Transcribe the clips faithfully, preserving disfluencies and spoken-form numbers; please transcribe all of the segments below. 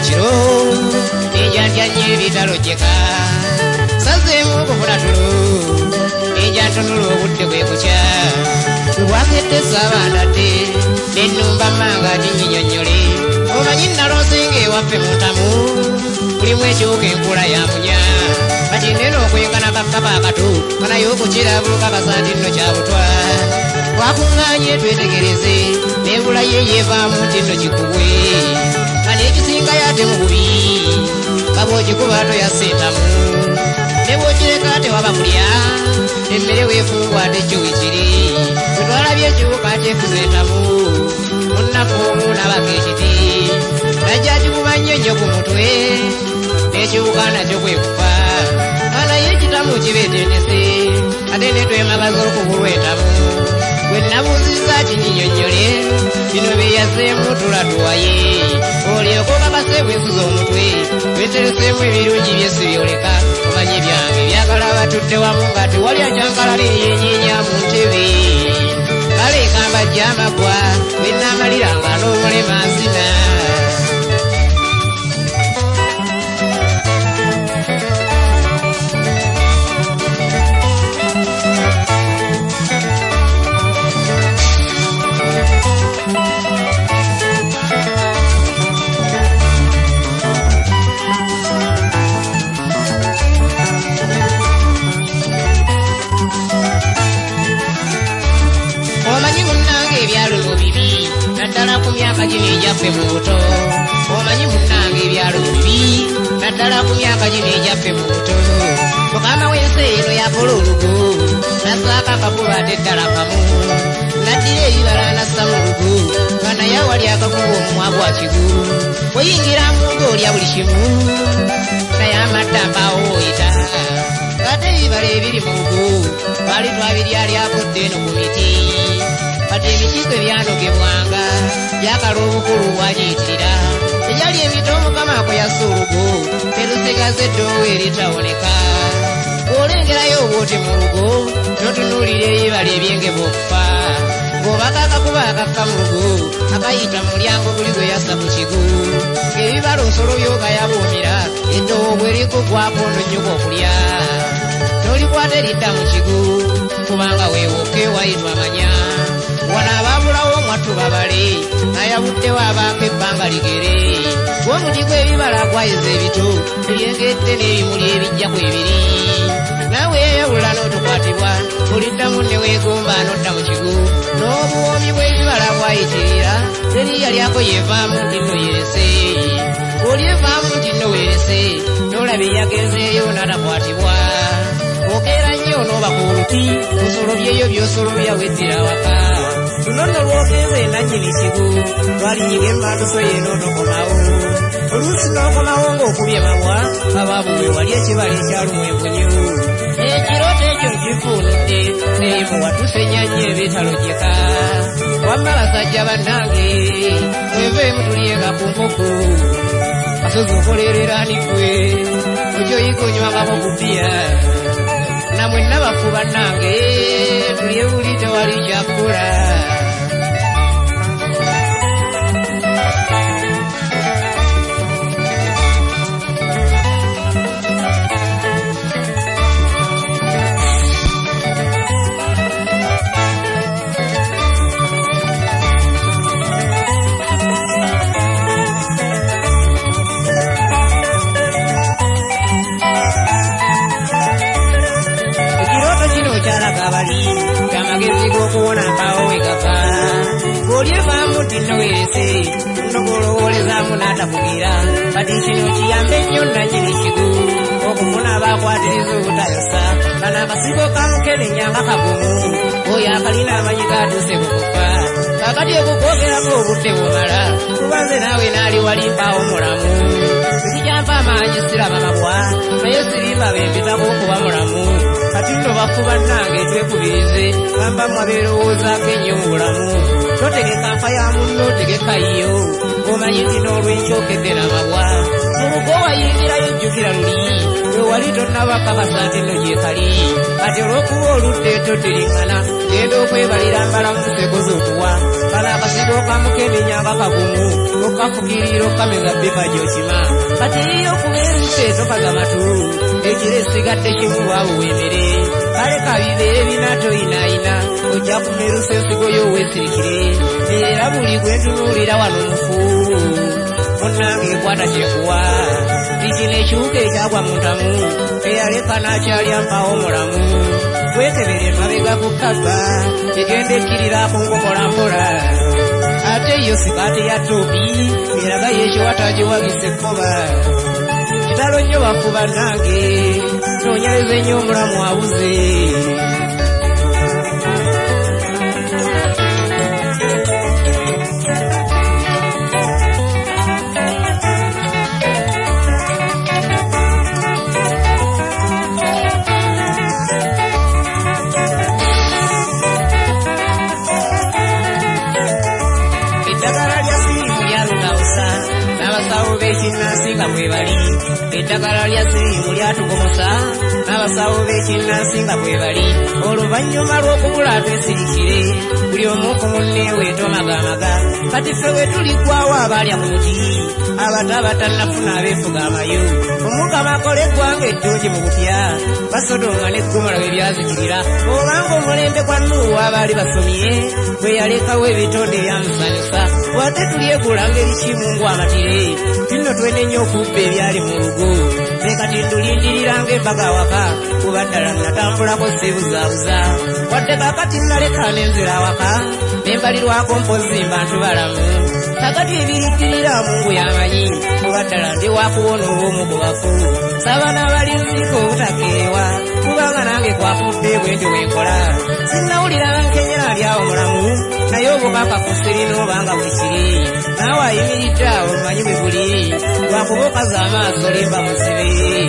ekiro enjanjanye ebitalojjeka sazeemu okufuna tulo enjantunula obudde bwe kukya lwakedde saabandadde nennumba manga tinyinyonnyole omanyi nalonsinga ewaffe mutamu bulimu ekiwuka enkula ya munya kati neno okwengana kakkaba akato kanaye okukirabuluka kasa nti nno kyabutwa twakuŋŋaanye twetegereze nebula ye yeevaamu nti nno kikubwe kane ekisinga yate mu bubi kabwogikuba toyasentamu ne bwokireka tewaba kulya emmere weefungwa ate kyo wekiri twetwalabye ekiwuka kyefuza entamu munnaku omu nabaka ekiti najja kikuba nnyo nnyo ku mutwe n'ekiwuka nakyo kwe kufa naye ekitamu kibeetendese ate ne twemagaza okubulwa entamu bwe nabuuzizza kinyinyonnyole bino byeyazeemu tulatuwaye olyoka kakase bwefuza omutwe wetereseemu ebirungi byesi byoleka omanye byange byagala batudde wamu nga tewali ajankalala eyenyeenya mu ntebe kale kambajja amagwa bwe naamaliranga n'omulema nzina naddala ku myaka gino egyaffe mu buto omanyi munnange ebyalo bibi naddala ku myaka gino egyaffe mu buto mukama w'ensi eno yakola olugo nasaaka akakuba ate ddala kamu naddira ebibala nassa mu lugo nga naye awali akakuba omumwa gwa kigu oyingira mungo olya buli kimu naye amadde ambaawo oyita ate ebibala ebiri mu lugo twali twabiryalyakodde eno ku miti kati ebitiko ebyanogebwanga byakala obukulu bwagiyitirira egyali emito omukama akweyasa olugo terusigaze eddoowo eritawoneka olengerayo obwoti mu lugo notunuulira ebibala ebyengevu okufa ng'obaka akakuba akakka mu lugo akayita mu mulyango guli gwe yassa ku kigu ng'ebibala osolobyoga yabuumira eddoowo bwerikugwako nonyuga okulya tolikwata eridda mu kigu kubanga weewooka ewayitwa amanya wano abaabulawo mwattu babale nayabuddewo abaako ebbanga ligere gwomuti gw'ebibala gwayiza ebito ebyengedde n'ebimuli ebijjaku ebiri naawe yeyawula n'otukwatibwa oliddamu ne weegomba n'odda mu kigu n'obuwoomi bw'ebibala bwayitirira teriya lyako yeevaamu nti nno yerese olyevaamu nti nno weerese n'olaba eyagenzeeyo n'atakwatibwa okeera nnyo n'obaka oluti osolobyeyo by'osolobya weddira waka lunono lwokeeza enannyini kigu twalinyiga emmanduso ye n'otokomawo oluusi n'okomawo ng'okubye mabwa abaabuwe wali ekibala ekyalumu embunyu ekirooto ekyo nkifuunudde n'emu watusenya nnyo ebitalojjeka wamma basajja bannange mweveemu tulyenga ku nkoko kasozi okolererani gwe okyoyigonywangako ku bbiya namwe nabafu bannange tulye buli tewali kyakola amagezi g'okuwona mpaawo wegava ng'olyevaamu nti nno weerese nogolowolezaamu n'atakugira kati kino kiyambe nnyo nannyini kigu okufuna abaakwatiriza obutayosa kana akasigo kamukenenya nga kagumu oyo akalina amanyi gaatuuse ku kufa kakati okukwogerako obudde bumala kuba nze naawe naali wali mpaawo mulamu sikyampa amaanyi siraba mabwa naye sirimba bempitako okuba mulamu kati nno bafu bannange twekubirize gamba mwabeerowoozaako ennyo mu bulamu totegeka nfa ya munno tegeka iyo omanyi nti n'olwenkyokedde n'amabwa mu rugo wayingirayo jjukira luli we wali tonnabakakasa nti nno gyekali kati olw'okuba oludde toteriŋŋana genda okwebalira mbala mu nseko z'otuwa kana akasigo kamukemenya nga kagumu okafukirira okameza bbipa gy'okima kati iyo kubeeruse tokaza matu ekiro esigadde kimu lwawo w'emere kale kabibeere bina toyinaayina ojja kumerusa ensigo y'oweesirikire era buli gwe ntunuulira wano mufu munnange ekwata kyekuwa tikino ekiwuka ekyagwa mu ntamu eyaleka n'akyalya mpawo mulamu wekebere emabega ku kaba egenda ekkirira ku nkomola mpola ate yo sikaate ya toobi eraga yekiwata giwagise ekkoba kitalo nnyo bafuba nange noonyereza ennyo omulamu abuze Kinnasinga bwe bali eddagala lya siriimu lyatugomosa n'abasawo b'ekinnansi nga bwe bali oluvannyuma lw'okubula twesirikire buli omu ku munne weetomagamaga kati ffe we tuliggwawo abalya ku muti abato abatannafuna abeefuga amayo omukama akola eggwanga eddungi mu bupya basodonga n'eggomola bwe byazikirira obanga omulembe gwa Nuuwa abaali basomye bwe yalekawo ebitonde ebyamusanyusa wadde tulyegula ngeri kimu ng'amatire tinno twenenya okubba ebyali mu lugo nekati tulindirira ng'embaga awaka kuba ddala natambulako sibuzaabuza wadde kakati naleka n'enzira awaka nembalirwako mpozi mbantu balamu kakati ebiriddirira Mungu yamanyi kuba ddala ndi wakuwona obw'omu ku bafu saba n'abalinziko obutakeewa kubanga nange kwafudde bwentyo bwenkola sinnawulira nkenyera lyawo mulamu naye obukakafu sirina obanga bwe kiri naawe ayimiridde awo omanyi bwe buli lwakuba okaza amaaso limba muzibe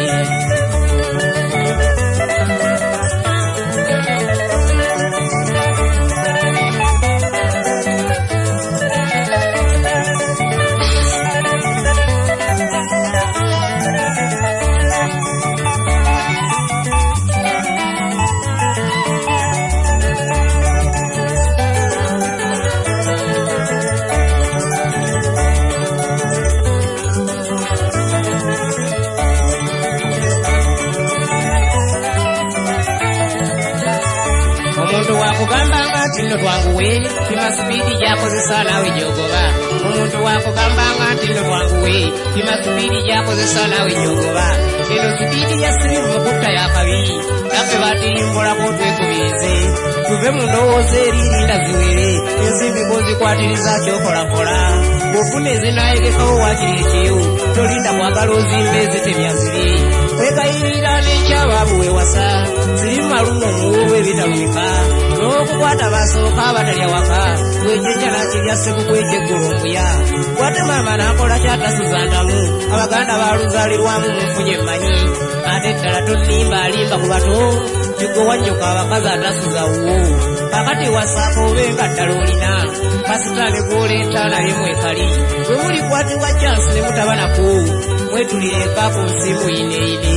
wakugambanga nti nno twanguwe pima sipiidi gyakozesa naawe gyogoba omuntu wakugambanga nti nno twanguwe pima sipiidi gyakozesa naawe gyogoba eno sipiidi ya sirimu mukutta yakabi naffe batiyimbolako twekubirize tuve mu ndowooza eririnda ziwere ensimbi kozikwatiriza kyokolakola bw'ofuna ezinaayegekawo waakiri ekyewo tolinda kwagala ozimba ezitemya ziri kwegayirira n'ekyabaabu wewasa sirimu malumu omuwulwa ebitalumika n'okukwata basooka abatalya waka bwejeja nakirya sekuku ekyeggula omuya kwate maama n'akola kyatasuza ntamu abaganda baluzaalirwamu mu nfunye emmanyi ate ddala tonimba alimba ku bato kigo wannyoka abakazi atasuza wuwo kakati wasaako obenga ddala olina kasitaane gw'oleeta naye mwekali bwe mulikwatibwa chansi ne mutabanako mwetulireka ku nsimu yineine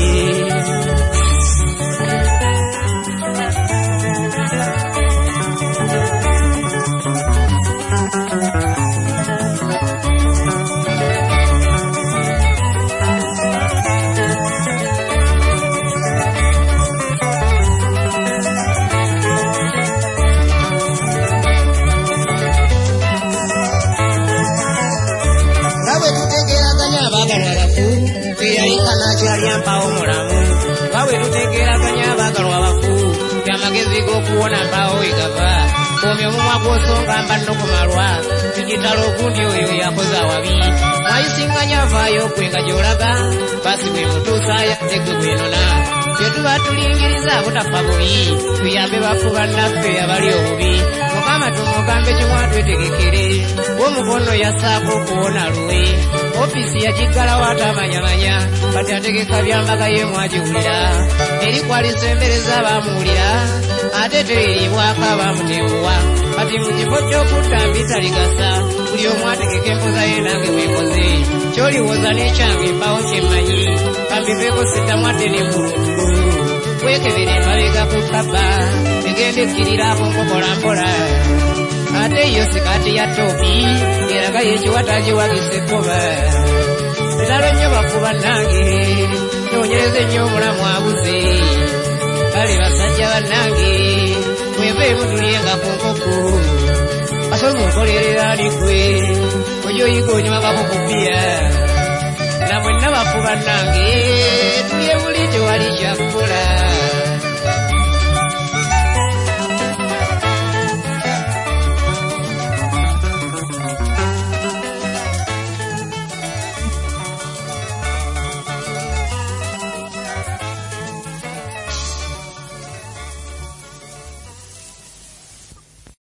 mpawo mulamu wawe tutegeraganya abagalwa abafu byamagezi g'okuwona mpawo wegava omyo omumwa gw'osonga mba nno kumalwa tikitalo ogundi oyo yakoze awabi mwayisinganya tofaayo gwe nga gy'olaga basi bwe mutuusaya tegwe gwenona bye tuba tulingiriza butafa bubi tuyambe bafu bannaffe abali obubi mukama tumugambe kimwatwetegekere w'omukono yassaako okuwona luwe ofiisi yagiggala waatamanyamanya kati ategeka byambaga ye mwagiwulira eri kwalisembereza abaamuwulira ate teribwako abaamutenguwa kati mu kifo ky'okutta mbitaligasa buli omu ategeka empoza ye nange bwempoze ky'oliwoza n'ekyange mpawo kyemmanyi kambiveeko siddamu ate n'embulutulu wekebera emabega ku kkaba egenda ekkiriraako nkokola mpola ate yo sikati ya topi eraga yekiwata giwagisa ekkoba bitalo nnyo bafuba nange nonyereza ennyo omulamu abuze kale basajja bannange mweveemu tulyenga ku nkoko kasozi onkolerera alikwe ojoyiga onywagako ku bbiya na mwenna bafuba nange tulye buli tewali kyakukola